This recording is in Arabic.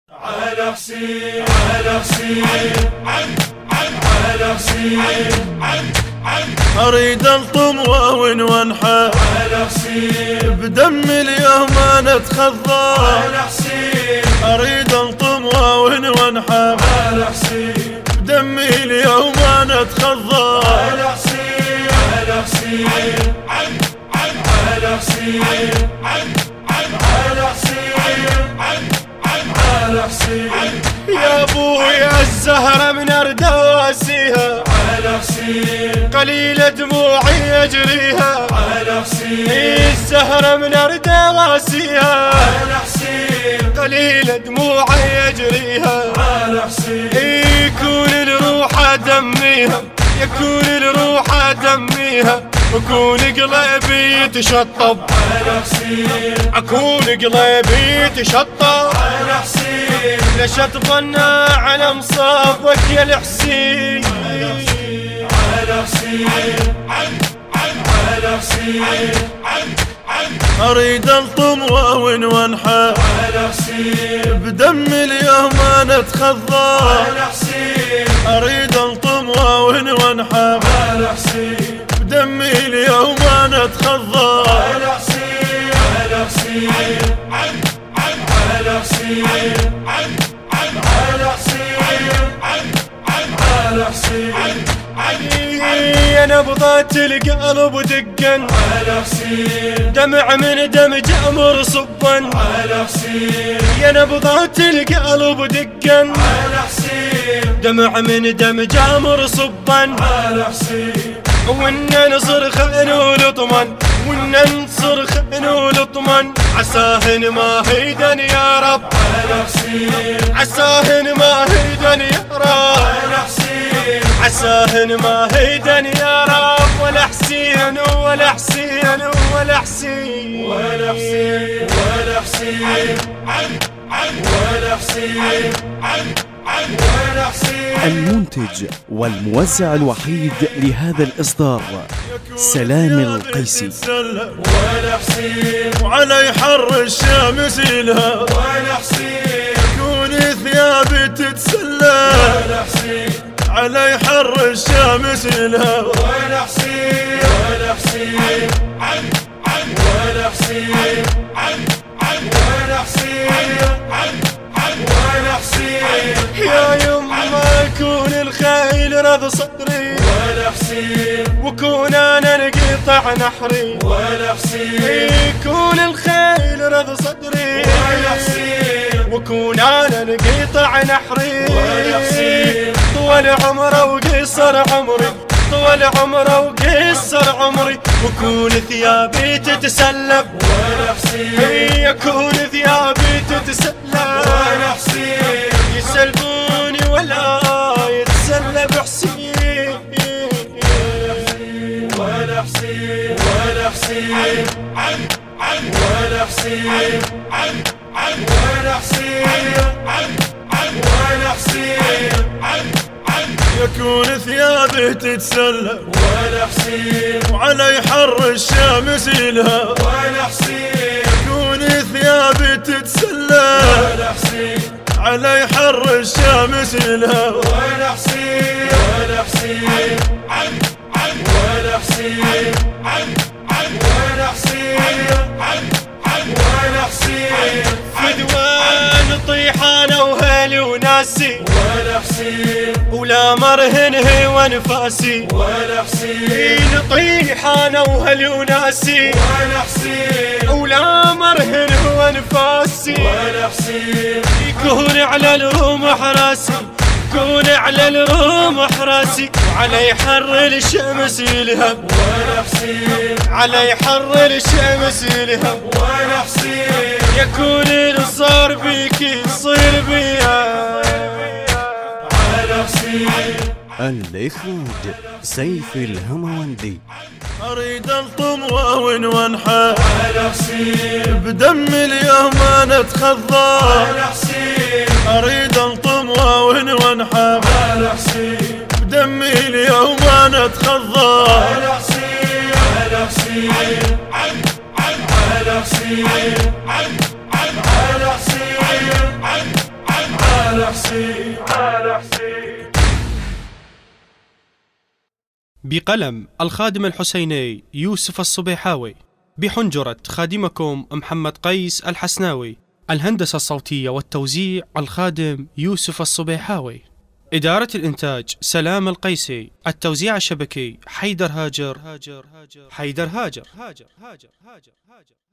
على حسين على حسين على حسين أريد الطم وانحى على حسين بدم اليوم أنا أتخضى على حسين أريد الطم وانحى على حسين بدمي اليوم أنا أتخضى على حسين على حسين على حسين على حسين يا ابويا الزهرة من اردواسيها على حسين قليل دموعي يجريها على حسين الزهرة من اردواسيها على حسين قليل دموعي يجريها على حسين يكون الروح دميها يكون الروح دميها وكون قلبي يتشطب على حسين اكون قلبي يتشطب على حسين ليش تظنى على مصابك يا الحسين على حسين على حسين اريد الطم وانحى على حسين بدم اليوم انا اتخضى على حسين اريد الطم وانحى على حسين بدمي اليوم انا اتخضى على حسين على حسين على حسين على حسين على حسين يا نبضات القلب دقا على حسين دمع من دم جمر صبا على حسين يا نبضات القلب دقا على حسين دمع من دم جمر صبا على حسين وإنا نصرخ ولطمن وإنا نصرخ ولطمن عساهن ما هيدن يا رب على حسين عساهن ما هيدن يا رب على حسين عساهن ما هيدن يا رب ولا حسين ولا حسين ولا حسين ولا حسين ولا حسين ولا حسين ولا حسين. المنتج والموزع الوحيد لهذا الإصدار سلام القيسي. ولا حسين وعلي حر الشمس يلهى ولا حسين كون ثيابي تتسلى ولا حسين علي حر الشمس يلهى ولا حسين ولا حسين ولا حسين ولا حسين ولا حسين يا يما يكون الخيل رض صدري ولا حسين وكون انا نقطع نحري ولا حسين يكون الخيل رض صدري ولا حسين وكون انا نقطع نحري ولا حسين طول عمره وقصر عمري طول عمره وقصر عمري وكون ثيابي تتسلب ولا حسين يكون ثيابي تتسلب ولا حسين يسلبوني ولا يتسلب حسين ولا حسين ولا حسين ولا حسين ولا حسين ولا حسين يكون ثيابه تتسلب ولا حسين وعلي حر الشمس يلهى ولا حسين يكون ثيابي تتسلب ولا حسين علي حر الشمس يلهى ولا حسين ولا حسين ولا حسين ولا حسين ولا حسين فدوان طيحانه وهلي وناسي ولا حسين ولا مرهن هي وانفاسي ولا حسين طيحانه وهلي وناسي ولا حسين ولا مرهن هو انفاسي ولا حسين يكون على الروم حراسي يكون على الروم حراسي وعلي حر الشمس يلهب ولا حسين علي حر الشمس يلهب ولا حسين يكون اللي صار بيك يصير بيها على حسين. الإخراج سيف الهموندي. أريد الطم وانحى على حسين بدم اليوم أنا أتخضى على حسين أريد الطم وانحى على حسين بدمي اليوم أنا أتخضى على حسين على حسين على حسين على حسين حسين على حسين. بقلم الخادم الحسيني يوسف الصبيحاوي، بحنجرة خادمكم محمد قيس الحسناوي، الهندسة الصوتية والتوزيع الخادم يوسف الصبيحاوي، إدارة الإنتاج سلام القيسي، التوزيع الشبكي حيدر هاجر.